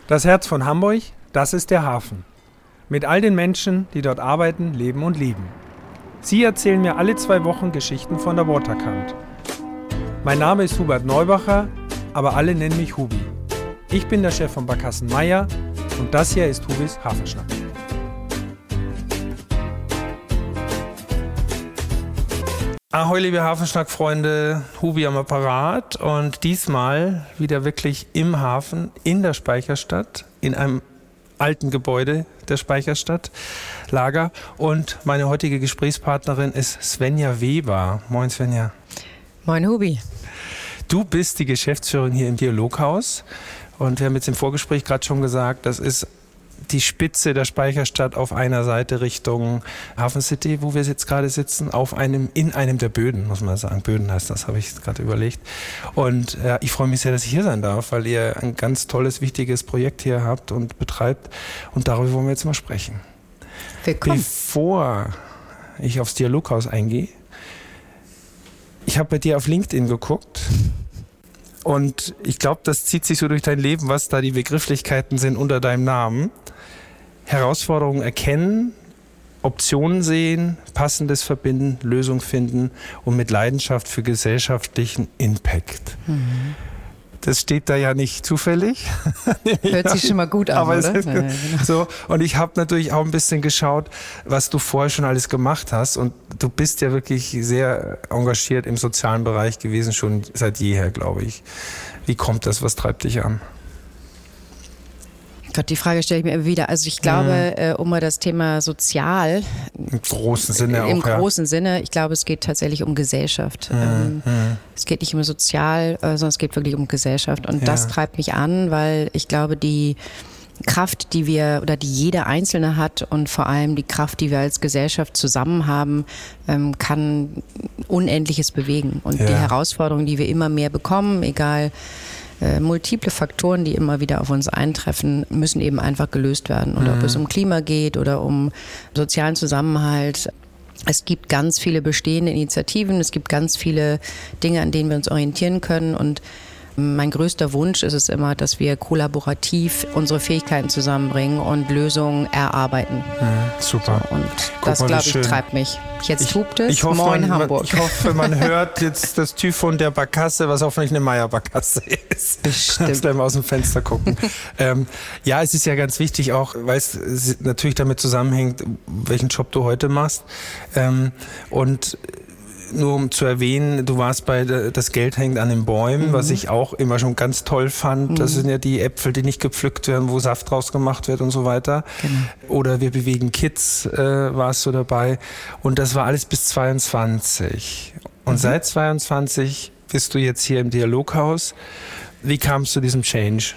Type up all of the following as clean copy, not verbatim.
Das Herz von Hamburg, das ist der Hafen. Mit all den Menschen, die dort arbeiten, leben und lieben. Sie erzählen mir alle 2 Wochen Geschichten von der Waterkant. Mein Name ist Hubert Neubacher, aber alle nennen mich Hubi. Ich bin der Chef von Barkassen Meier und das hier ist Hubis Hafenschnack. Ahoi, liebe Hafenschnack-Freunde, Hubi am Apparat und diesmal wieder wirklich im Hafen, in der Speicherstadt, in einem alten Gebäude der Speicherstadt, Lager. Und meine heutige Gesprächspartnerin ist Svenja Weber. Moin Svenja. Moin Hubi. Du bist die Geschäftsführerin hier im Dialoghaus und wir haben jetzt im Vorgespräch gerade schon gesagt, das ist die Spitze der Speicherstadt auf einer Seite Richtung Hafen City, wo wir jetzt gerade sitzen, in einem der Böden, muss man sagen. Böden heißt das, habe ich gerade überlegt. Und ich freue mich sehr, dass ich hier sein darf, weil ihr ein ganz tolles, wichtiges Projekt hier habt und betreibt. Und darüber wollen wir jetzt mal sprechen. Willkommen. Bevor ich aufs Dialoghaus eingehe, ich habe bei dir auf LinkedIn geguckt. Und ich glaube, das zieht sich so durch dein Leben, was da die Begrifflichkeiten sind unter deinem Namen. Herausforderungen erkennen, Optionen sehen, Passendes verbinden, Lösung finden und mit Leidenschaft für gesellschaftlichen Impact. Mhm. Das steht da ja nicht zufällig. Hört sich schon mal gut an, aber oder? Ist so. Und ich habe natürlich auch ein bisschen geschaut, was du vorher schon alles gemacht hast. Und du bist ja wirklich sehr engagiert im sozialen Bereich gewesen, schon seit jeher, glaube ich. Wie kommt das? Was treibt dich an? Gott, die Frage stelle ich mir immer wieder. Also ich glaube, um mal das Thema sozial im großen Sinne auch, im großen Sinne, ich glaube, es geht tatsächlich um Gesellschaft. Es geht nicht um sozial, sondern es geht wirklich um Gesellschaft. Und das treibt mich an, weil ich glaube, die Kraft, die wir oder die jeder Einzelne hat und vor allem die Kraft, die wir als Gesellschaft zusammen haben, kann Unendliches bewegen. Und die Herausforderungen, die wir immer mehr bekommen, egal multiple Faktoren, die immer wieder auf uns eintreffen, müssen eben einfach gelöst werden. Oder ob es um Klima geht oder um sozialen Zusammenhalt. Es gibt ganz viele bestehende Initiativen, es gibt ganz viele Dinge, an denen wir uns orientieren können. Und mein größter Wunsch ist es immer, dass wir kollaborativ unsere Fähigkeiten zusammenbringen und Lösungen erarbeiten. Super. So, und das, glaube ich, treibt mich. Jetzt hupt es. Moin Hamburg. Ich hoffe, man hört jetzt das Typhon der Barkasse, was hoffentlich eine Meier-Barkasse ist. Bestimmt. Kannst gleich mal aus dem Fenster gucken. Ja, es ist ja ganz wichtig auch, weil es natürlich damit zusammenhängt, welchen Job du heute machst. Und nur um zu erwähnen, du warst bei Das Geld hängt an den Bäumen, was ich auch immer schon ganz toll fand. Das sind ja die Äpfel, die nicht gepflückt werden, wo Saft draus gemacht wird und so weiter. Genau. Oder Wir bewegen Kids warst du dabei. Und das war alles bis 22. Und seit 22 bist du jetzt hier im Dialoghaus. Wie kamst du zu diesem Change?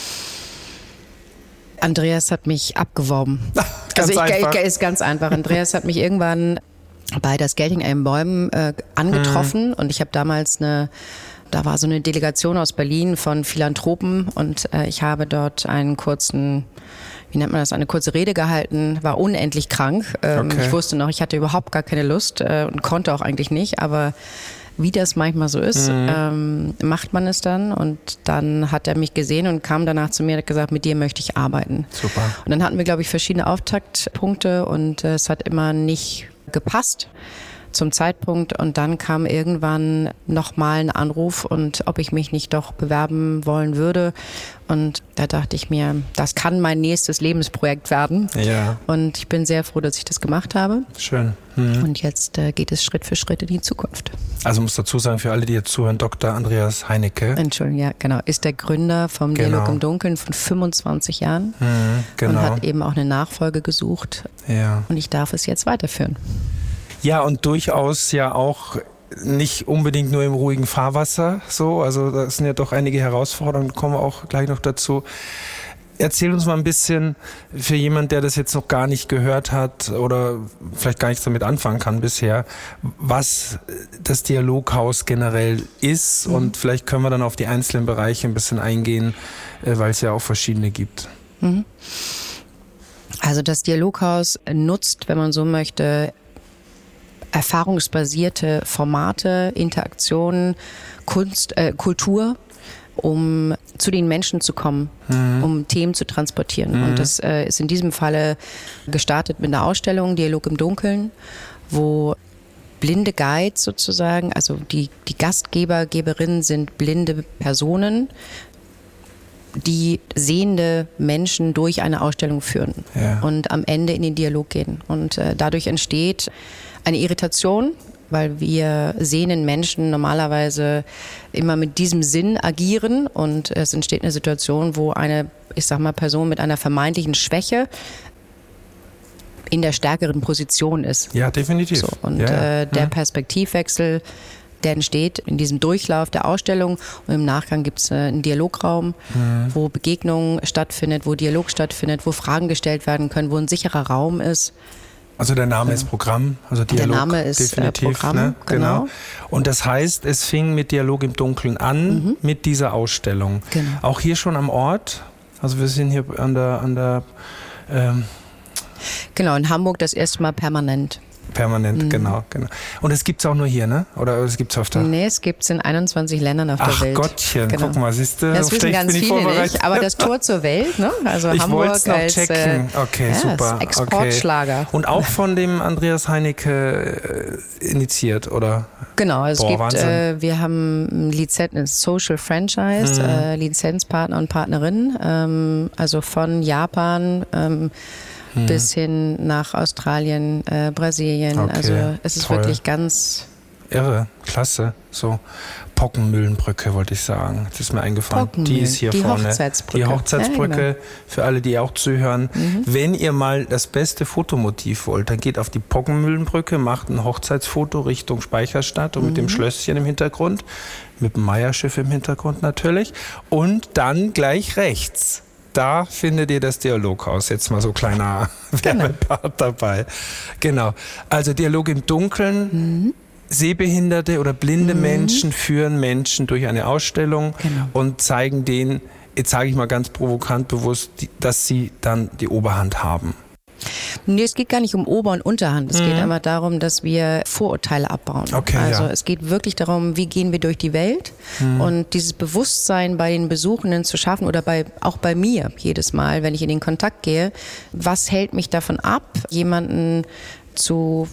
Andreas hat mich abgeworben. Ist ganz einfach. Andreas hat mich irgendwann bei Das Geld hängt an den Bäumen angetroffen und ich habe damals da war so eine Delegation aus Berlin von Philanthropen und ich habe dort eine kurze Rede gehalten, war unendlich krank. Ich wusste noch, ich hatte überhaupt gar keine Lust und konnte auch eigentlich nicht, aber wie das manchmal so ist, macht man es dann. Und dann hat er mich gesehen und kam danach zu mir und hat gesagt, mit dir möchte ich arbeiten. Super. Und dann hatten wir, glaube ich, verschiedene Auftaktpunkte und es hat immer nicht gepasst zum Zeitpunkt. Und dann kam irgendwann nochmal ein Anruf und ob ich mich nicht doch bewerben wollen würde. Und da dachte ich mir, das kann mein nächstes Lebensprojekt werden. Ja. Und ich bin sehr froh, dass ich das gemacht habe. Schön. Und jetzt geht es Schritt für Schritt in die Zukunft. Also muss dazu sagen, für alle, die jetzt zuhören, Dr. Andreas Heinecke. Entschuldigung, ja, genau. Ist der Gründer vom Dialog im Dunkeln von 25 Jahren. Und hat eben auch eine Nachfolge gesucht. Ja. Und ich darf es jetzt weiterführen. Ja, und durchaus ja auch nicht unbedingt nur im ruhigen Fahrwasser so. Also da sind ja doch einige Herausforderungen, kommen wir auch gleich noch dazu. Erzähl uns mal ein bisschen für jemanden, der das jetzt noch gar nicht gehört hat oder vielleicht gar nichts damit anfangen kann bisher, was das Dialoghaus generell ist und vielleicht können wir dann auf die einzelnen Bereiche ein bisschen eingehen, weil es ja auch verschiedene gibt. Also das Dialoghaus nutzt, wenn man so möchte, erfahrungsbasierte Formate, Interaktionen, Kunst, Kultur um zu den Menschen zu kommen, um Themen zu transportieren. Und das ist in diesem Falle gestartet mit einer Ausstellung, Dialog im Dunkeln, wo blinde Guides sozusagen, also die Gastgeber, Geberinnen sind blinde Personen, die sehende Menschen durch eine Ausstellung führen und am Ende in den Dialog gehen. Und dadurch entsteht eine Irritation, weil wir sehenden Menschen normalerweise immer mit diesem Sinn agieren und es entsteht eine Situation, wo eine, ich sag mal, Person mit einer vermeintlichen Schwäche in der stärkeren Position ist. Ja, definitiv. So, und der Perspektivwechsel, der entsteht in diesem Durchlauf der Ausstellung und im Nachgang gibt es einen Dialograum, wo Begegnung stattfindet, wo Dialog stattfindet, wo Fragen gestellt werden können, wo ein sicherer Raum ist. Also der Name ist Programm, also Dialog. Der Name ist definitiv, Programm, ne? Genau. Und das heißt, es fing mit Dialog im Dunkeln an, mit dieser Ausstellung. Genau. Auch hier schon am Ort, also wir sind hier an der Genau, in Hamburg das erste Mal permanent. Permanent, genau. Und es gibt es auch nur hier, ne? Oder es gibt es öfter? Nee, es gibt es in 21 Ländern auf der Welt. Ach Gottchen, guck mal, siehst du, das wissen ganz viele nicht, aber das Tor zur Welt, ne? Also ich Hamburg wollte es noch checken. Okay, super. Exportschlager. Okay. Und auch von dem Andreas Heinecke initiiert, oder? Genau, es gibt, wir haben ein Social Franchise, Lizenzpartner und Partnerinnen, also von Japan bis hin nach Australien, Brasilien. Okay, also es ist wirklich ganz irre, klasse. So Pockenmühlenbrücke wollte ich sagen. Das ist mir eingefallen. Die ist hier die vorne. Hochzeitsbrücke. Die Hochzeitsbrücke, ja, genau. Für alle, die auch zuhören. Wenn ihr mal das beste Fotomotiv wollt, dann geht auf die Pockenmühlenbrücke, macht ein Hochzeitsfoto Richtung Speicherstadt und mit dem Schlösschen im Hintergrund, mit dem Meierschiff im Hintergrund natürlich. Und dann gleich rechts. Da findet ihr das Dialoghaus. Jetzt mal so kleiner Werbepart dabei. Genau. Also Dialog im Dunkeln. Sehbehinderte oder blinde Menschen führen Menschen durch eine Ausstellung und zeigen denen, jetzt sage ich mal ganz provokant bewusst, dass sie dann die Oberhand haben. Nee, es geht gar nicht um Ober- und Unterhand. Es geht einfach darum, dass wir Vorurteile abbauen. Okay, also es geht wirklich darum, wie gehen wir durch die Welt und dieses Bewusstsein bei den Besuchenden zu schaffen oder auch bei mir jedes Mal, wenn ich in den Kontakt gehe, was hält mich davon ab, jemanden zu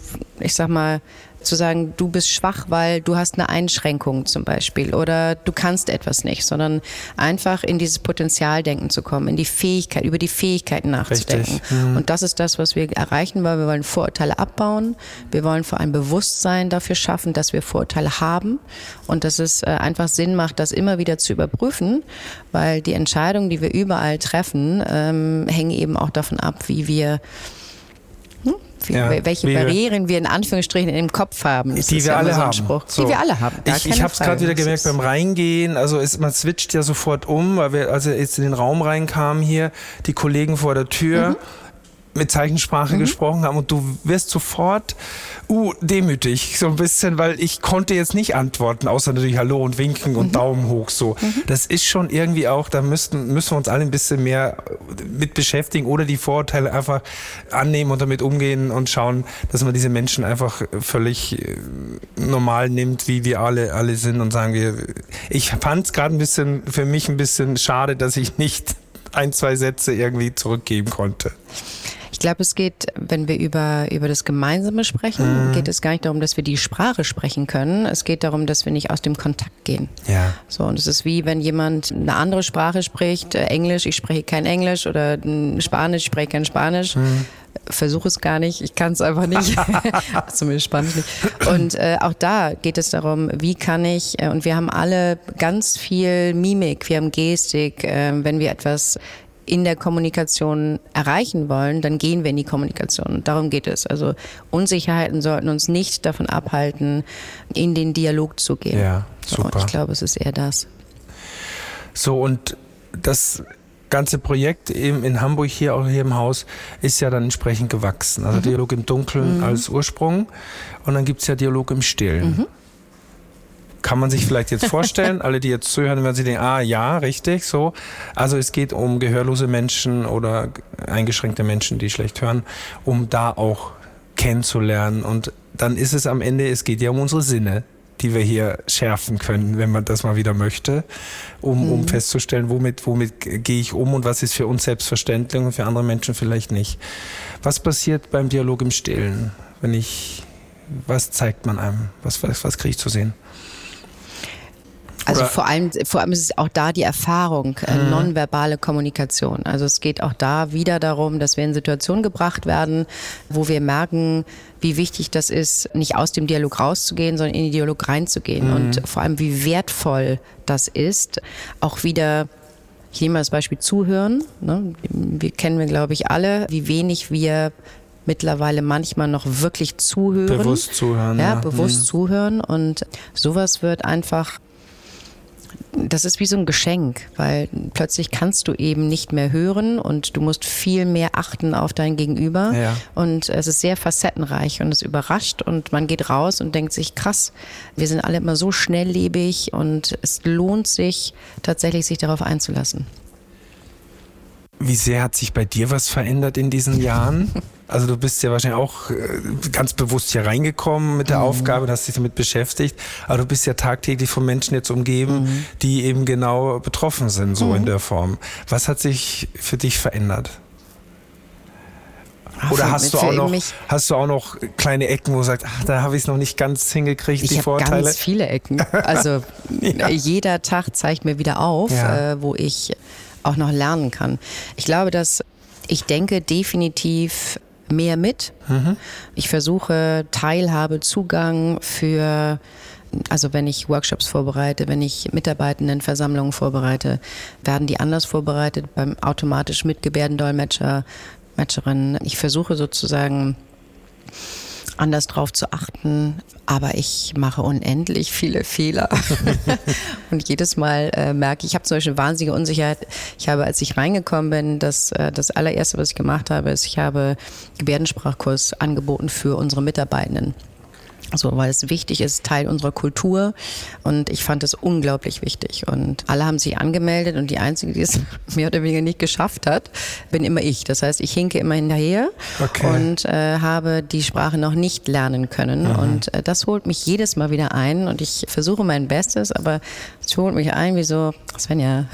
sagen, du bist schwach, weil du hast eine Einschränkung zum Beispiel oder du kannst etwas nicht, sondern einfach in dieses Potenzialdenken zu kommen, in die Fähigkeit, über die Fähigkeiten nachzudenken. Und das ist das, was wir erreichen wollen. Wir wollen Vorurteile abbauen. Wir wollen vor allem Bewusstsein dafür schaffen, dass wir Vorurteile haben und dass es einfach Sinn macht, das immer wieder zu überprüfen, weil die Entscheidungen, die wir überall treffen, hängen eben auch davon ab, wie wir welche Barrieren wir in Anführungsstrichen im Kopf haben. Das die wir alle haben. So. Die wir alle haben. Ich habe es gerade wieder gemerkt beim Reingehen. Also man switcht ja sofort um, weil wir, als wir jetzt in den Raum reinkamen hier, die Kollegen vor der Tür mit Zeichensprache gesprochen haben und du wirst sofort demütig, so ein bisschen, weil ich konnte jetzt nicht antworten, außer natürlich Hallo und Winken und Daumen hoch, so. Das ist schon irgendwie auch, da müssen wir uns alle ein bisschen mehr mit beschäftigen oder die Vorurteile einfach annehmen und damit umgehen und schauen, dass man diese Menschen einfach völlig normal nimmt, wie wir alle sind und sagen ich fand es gerade für mich ein bisschen schade, dass ich nicht 1, 2 Sätze irgendwie zurückgeben konnte. Ich glaube, es geht, wenn wir über das Gemeinsame sprechen, geht es gar nicht darum, dass wir die Sprache sprechen können. Es geht darum, dass wir nicht aus dem Kontakt gehen. Ja. So, und es ist wie, wenn jemand eine andere Sprache spricht, Englisch, ich spreche kein Englisch oder Spanisch, ich spreche kein Spanisch. Versuche es gar nicht, ich kann es einfach nicht, zumindest Spanisch nicht. Und auch da geht es darum, wie kann ich, und wir haben alle ganz viel Mimik, wir haben Gestik, wenn wir etwas in der Kommunikation erreichen wollen, dann gehen wir in die Kommunikation. Darum geht es. Also Unsicherheiten sollten uns nicht davon abhalten, in den Dialog zu gehen. Ja, super. So, ich glaube, es ist eher das. So, und das ganze Projekt eben in Hamburg, auch hier im Haus, ist ja dann entsprechend gewachsen. Also Dialog im Dunkeln als Ursprung und dann gibt es ja Dialog im Stillen. Kann man sich vielleicht jetzt vorstellen, alle, die jetzt zuhören, werden sie denken, ja, richtig, so. Also es geht um gehörlose Menschen oder eingeschränkte Menschen, die schlecht hören, um da auch kennenzulernen. Und dann ist es am Ende, es geht ja um unsere Sinne, die wir hier schärfen können, wenn man das mal wieder möchte, um festzustellen, womit gehe ich um und was ist für uns selbstverständlich und für andere Menschen vielleicht nicht. Was passiert beim Dialog im Stillen? Was zeigt man einem? Was kriege ich zu sehen? Also vor allem ist es auch da die Erfahrung, nonverbale Kommunikation. Also es geht auch da wieder darum, dass wir in Situationen gebracht werden, wo wir merken, wie wichtig das ist, nicht aus dem Dialog rauszugehen, sondern in den Dialog reinzugehen. Und vor allem, wie wertvoll das ist, auch wieder, ich nehme mal das Beispiel Zuhören. Ne? Kennen wir, glaube ich, alle, wie wenig wir mittlerweile manchmal noch wirklich zuhören. Bewusst zuhören. Ja, bewusst zuhören. Und sowas wird einfach, das ist wie so ein Geschenk, weil plötzlich kannst du eben nicht mehr hören und du musst viel mehr achten auf dein Gegenüber. Ja. Und es ist sehr facettenreich und es überrascht und man geht raus und denkt sich, krass, wir sind alle immer so schnelllebig und es lohnt sich tatsächlich, sich darauf einzulassen. Wie sehr hat sich bei dir was verändert in diesen Jahren? Also du bist ja wahrscheinlich auch ganz bewusst hier reingekommen mit der Aufgabe und hast dich damit beschäftigt, aber du bist ja tagtäglich von Menschen jetzt umgeben, die eben genau betroffen sind, so in der Form. Was hat sich für dich verändert? Oder hast du auch noch kleine Ecken, wo du sagst, da habe ich es noch nicht ganz hingekriegt, die Vorteile? Ich habe ganz viele Ecken. Also jeder Tag zeigt mir wieder auf, wo ich auch noch lernen kann. Ich glaube, dass ich denke definitiv mehr mit. Ich versuche Teilhabe, Zugang also wenn ich Workshops vorbereite, wenn ich Mitarbeitendenversammlungen vorbereite, werden die anders vorbereitet, automatisch mit Gebärdendolmetscher, Matcherin. Ich versuche sozusagen anders drauf zu achten, aber ich mache unendlich viele Fehler. Und jedes Mal merke ich habe zum Beispiel eine wahnsinnige Unsicherheit. Ich habe, als ich reingekommen bin, das allererste, was ich gemacht habe, ist, ich habe Gebärdensprachkurs angeboten für unsere Mitarbeitenden. So, weil es wichtig ist, Teil unserer Kultur und ich fand es unglaublich wichtig und alle haben sich angemeldet und die Einzige, die es mehr oder weniger nicht geschafft hat, bin immer ich. Das heißt, ich hinke immer hinterher und habe die Sprache noch nicht lernen können und das holt mich jedes Mal wieder ein und ich versuche mein Bestes, aber es holt mich ein wie so, Svenja,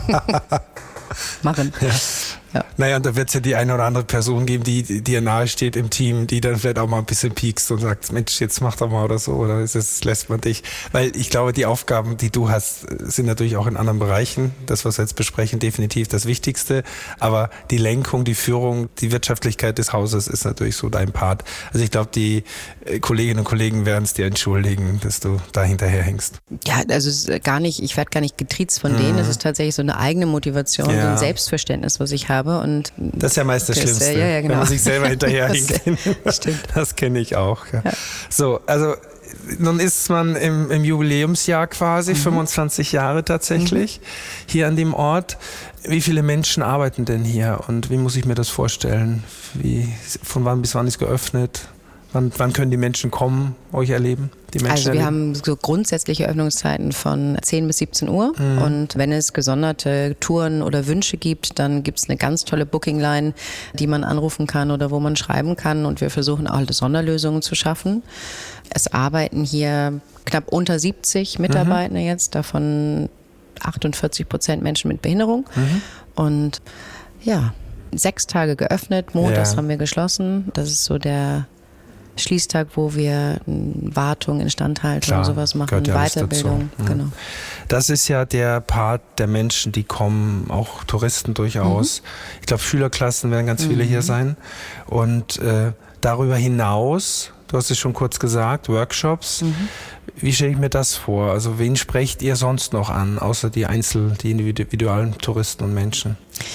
machen. Ja. Naja, und da wird es ja die eine oder andere Person geben, die dir nahe steht im Team, die dann vielleicht auch mal ein bisschen piekst und sagt, Mensch, jetzt mach doch mal oder so, oder lässt man dich. Weil ich glaube, die Aufgaben, die du hast, sind natürlich auch in anderen Bereichen, das, was wir jetzt besprechen, definitiv das Wichtigste. Aber die Lenkung, die Führung, die Wirtschaftlichkeit des Hauses ist natürlich so dein Part. Also ich glaube, die Kolleginnen und Kollegen werden es dir entschuldigen, dass du da hinterher hängst. Ja, also es ist gar nicht, ich werde gar nicht getriezt von denen. Es ist tatsächlich so eine eigene Motivation, so ein Selbstverständnis, was ich habe. Und das ist ja meist das Schlimmste, genau. Wenn man sich selber hinterherhinkt. Stimmt. Das kenne ich auch. Ja. So, also nun ist man im Jubiläumsjahr quasi, 25 Jahre tatsächlich, hier an dem Ort. Wie viele Menschen arbeiten denn hier und wie muss ich mir das vorstellen? Von wann bis wann ist geöffnet? Wann können die Menschen kommen, euch erleben? Also wir haben so grundsätzliche Öffnungszeiten von 10 bis 17 Uhr und wenn es gesonderte Touren oder Wünsche gibt, dann gibt es eine ganz tolle Bookingline, die man anrufen kann oder wo man schreiben kann und wir versuchen auch Sonderlösungen zu schaffen. Es arbeiten hier knapp unter 70 Mitarbeiter jetzt, davon 48% Menschen mit Behinderung und 6 Tage geöffnet, montags haben wir geschlossen, das ist so der Schließtag, wo wir Wartung, Instandhaltung und sowas machen, Weiterbildung. Genau. Das ist ja der Part der Menschen, die kommen, auch Touristen durchaus. Ich glaube, Schülerklassen werden ganz viele hier sein. Und darüber hinaus, du hast es schon kurz gesagt, Workshops. Wie stelle ich mir das vor? Also wen sprecht ihr sonst noch an, außer die individuellen Touristen und Menschen?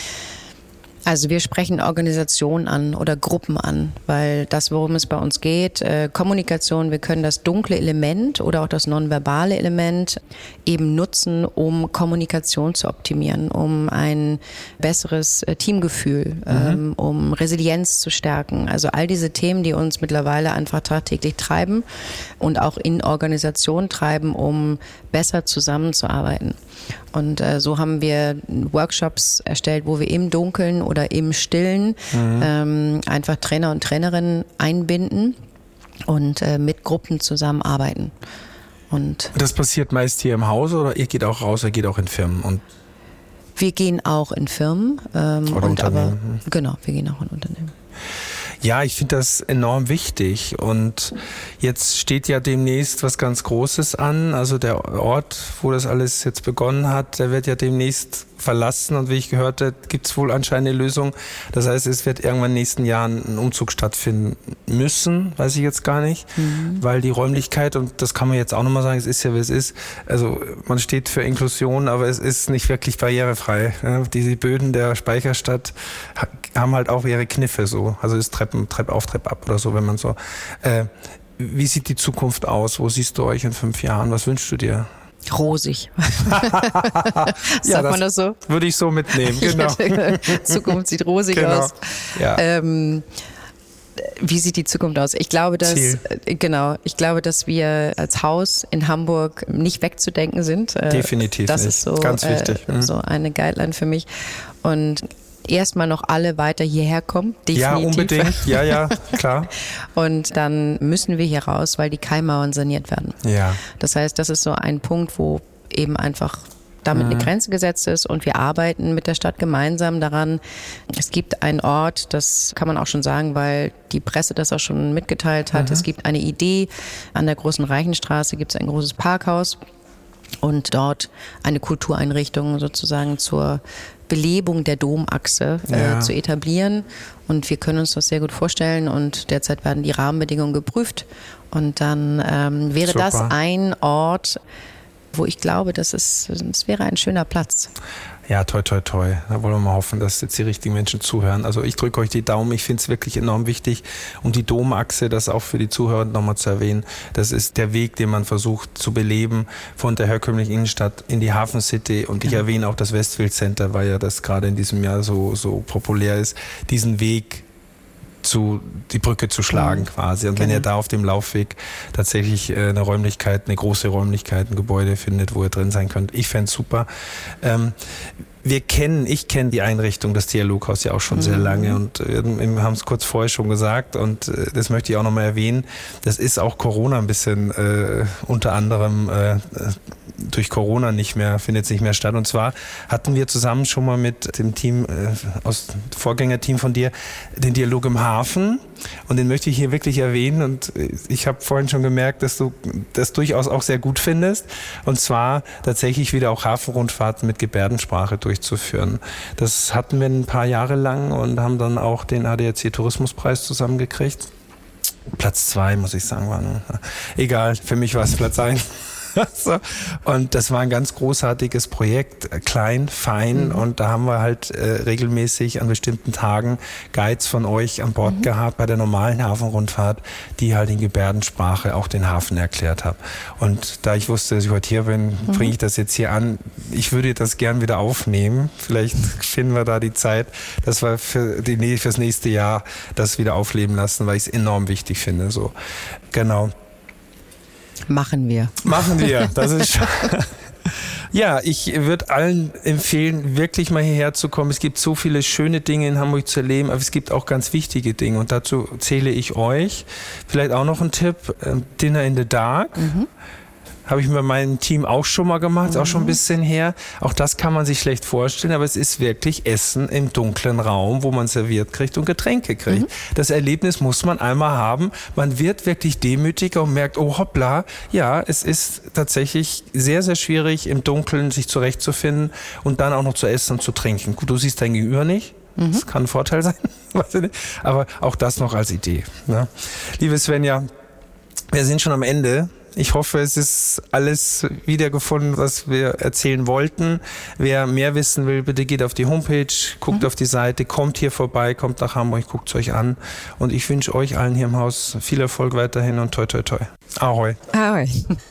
Also wir sprechen Organisationen an oder Gruppen an, weil das, worum es bei uns geht, Kommunikation, wir können das dunkle Element oder auch das nonverbale Element eben nutzen, um Kommunikation zu optimieren, um ein besseres Teamgefühl, um Resilienz zu stärken. Also all diese Themen, die uns mittlerweile einfach tagtäglich treiben und auch in Organisationen treiben, um besser zusammenzuarbeiten. Und so haben wir Workshops erstellt, wo wir im Dunkeln oder im Stillen einfach Trainer und Trainerinnen einbinden und mit Gruppen zusammenarbeiten. Und das passiert meist hier im Haus oder ihr geht auch raus, ihr geht auch in Firmen? Und wir gehen auch in Firmen. Oder Unternehmen. Genau, wir gehen auch in Unternehmen. Ja, ich finde das enorm wichtig und jetzt steht ja demnächst was ganz Großes an. Also der Ort, wo das alles jetzt begonnen hat, der wird ja demnächst verlassen und wie ich gehört habe, gibt es wohl anscheinend eine Lösung. Das heißt, es wird irgendwann in den nächsten Jahren ein Umzug stattfinden müssen, weiß ich jetzt gar nicht, weil die Räumlichkeit, und das kann man jetzt auch nochmal sagen, es ist ja wie es ist, also man steht für Inklusion, aber es ist nicht wirklich barrierefrei. Ja, diese Böden der Speicherstadt haben halt auch ihre Kniffe so, also ist Trepp auf, Trepp ab oder so, wenn man so. Wie sieht die Zukunft aus? Wo siehst du euch in 5 Jahren? Was wünschst du dir? Rosig. Sagt man das so? Würde ich so mitnehmen, genau. Zukunft sieht rosig aus. Ja. Wie sieht die Zukunft aus? Ich glaube, dass wir als Haus in Hamburg nicht wegzudenken sind. Definitiv das nicht. Ist so, ganz wichtig. So eine Guideline für mich. Und erstmal noch alle weiter hierher kommen. Definitiv. Ja, unbedingt. Ja, klar. Und dann müssen wir hier raus, weil die Keimauern saniert werden. Ja. Das heißt, das ist so ein Punkt, wo eben einfach damit eine Grenze gesetzt ist und wir arbeiten mit der Stadt gemeinsam daran. Es gibt einen Ort, das kann man auch schon sagen, weil die Presse das auch schon mitgeteilt hat. Es gibt eine Idee, an der Großen Reichenstraße gibt es ein großes Parkhaus und dort eine Kultureinrichtung sozusagen zur Belebung der Domachse zu etablieren. Und wir können uns das sehr gut vorstellen und derzeit werden die Rahmenbedingungen geprüft. Und dann wäre Super. das ein Ort, wo ich glaube, es wäre ein schöner Platz. Ja, toi, toi, toi. Da wollen wir mal hoffen, dass jetzt die richtigen Menschen zuhören. Also ich drücke euch die Daumen. Ich finde es wirklich enorm wichtig. Und die Domachse, das auch für die Zuhörer nochmal zu erwähnen, das ist der Weg, den man versucht zu beleben von der herkömmlichen Innenstadt in die Hafen City. Und ich erwähne auch das Westfield Center, weil ja das gerade in diesem Jahr so populär ist, diesen Weg die Brücke zu schlagen quasi. Und wenn ihr da auf dem Laufweg tatsächlich eine Räumlichkeit, eine große Räumlichkeit, ein Gebäude findet, wo ihr drin sein könnt, ich fände es super. Ich kenne die Einrichtung, das Dialoghaus ja auch schon sehr lange und wir haben es kurz vorher schon gesagt und das möchte ich auch nochmal erwähnen. Das ist auch Corona ein bisschen unter anderem durch Corona findet es nicht mehr statt. Und zwar hatten wir zusammen schon mal mit dem Team, aus dem Vorgängerteam von dir, den Dialog im Hafen. Und den möchte ich hier wirklich erwähnen. Und ich habe vorhin schon gemerkt, dass du das durchaus auch sehr gut findest. Und zwar tatsächlich wieder auch Hafenrundfahrten mit Gebärdensprache durchzuführen. Das hatten wir ein paar Jahre lang und haben dann auch den ADAC Tourismuspreis zusammengekriegt. Platz 2, muss ich sagen, war egal, für mich war es Platz 1. So. Und das war ein ganz großartiges Projekt, klein, fein und da haben wir halt regelmäßig an bestimmten Tagen Guides von euch an Bord gehabt bei der normalen Hafenrundfahrt, die halt in Gebärdensprache auch den Hafen erklärt haben. Und da ich wusste, dass ich heute hier bin, bringe ich das jetzt hier an. Ich würde das gern wieder aufnehmen. Vielleicht finden wir da die Zeit, dass wir fürs nächste Jahr das wieder aufleben lassen, weil ich es enorm wichtig finde. So. Genau. Machen wir. Das ist ja, ich würde allen empfehlen, wirklich mal hierher zu kommen. Es gibt so viele schöne Dinge in Hamburg zu erleben, aber es gibt auch ganz wichtige Dinge und dazu zähle ich euch. Vielleicht auch noch ein Tipp, Dinner in the Dark. Habe ich mit meinem Team auch schon mal gemacht, ist auch schon ein bisschen her. Auch das kann man sich schlecht vorstellen, aber es ist wirklich Essen im dunklen Raum, wo man serviert kriegt und Getränke kriegt. Das Erlebnis muss man einmal haben. Man wird wirklich demütiger und merkt, oh hoppla, ja, es ist tatsächlich sehr, sehr schwierig, im Dunkeln sich zurechtzufinden und dann auch noch zu essen und zu trinken. Gut, du siehst dein Gegenüber nicht. Das kann ein Vorteil sein, aber auch das noch als Idee. Ne? Liebe Svenja, wir sind schon am Ende. Ich hoffe, es ist alles wiedergefunden, was wir erzählen wollten. Wer mehr wissen will, bitte geht auf die Homepage, guckt auf die Seite, kommt hier vorbei, kommt nach Hamburg, guckt es euch an. Und ich wünsche euch allen hier im Haus viel Erfolg weiterhin und toi toi toi. Ahoi. Ahoi.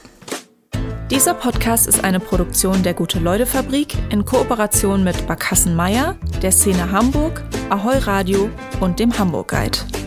Dieser Podcast ist eine Produktion der Gute-Leute-Fabrik in Kooperation mit Barkassen Meier, der Szene Hamburg, Ahoi Radio und dem Hamburg Guide.